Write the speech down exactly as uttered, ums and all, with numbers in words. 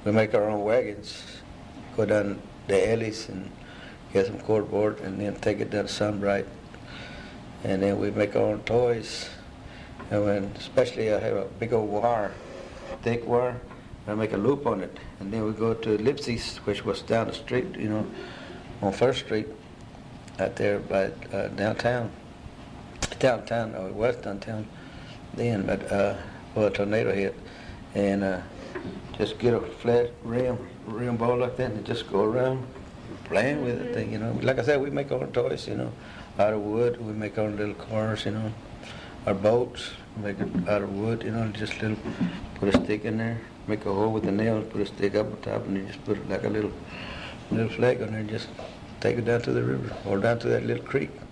we make our own wagons, go down the alleys and get some cardboard, and then take it down to Sunbright. And then we make our own toys. And when, especially I have a big old wire, thick wire, I make a loop on it. And then we go to Lipsy's, which was down the street, you know, on First Street, out there by uh, downtown. Downtown, or it was downtown then, but uh, well, a tornado hit. And uh, just get a flat rim, rim ball like that, and just go around playing with it. Thing, you know, like I said, we make our own toys, you know, out of wood. We make our own little cars, you know, our boats, make it out of wood, you know, just little, put a stick in there, make a hole with a nail, put a stick up on top, and you just put it like a little, little flag on there, and just take it down to the river or down to that little creek.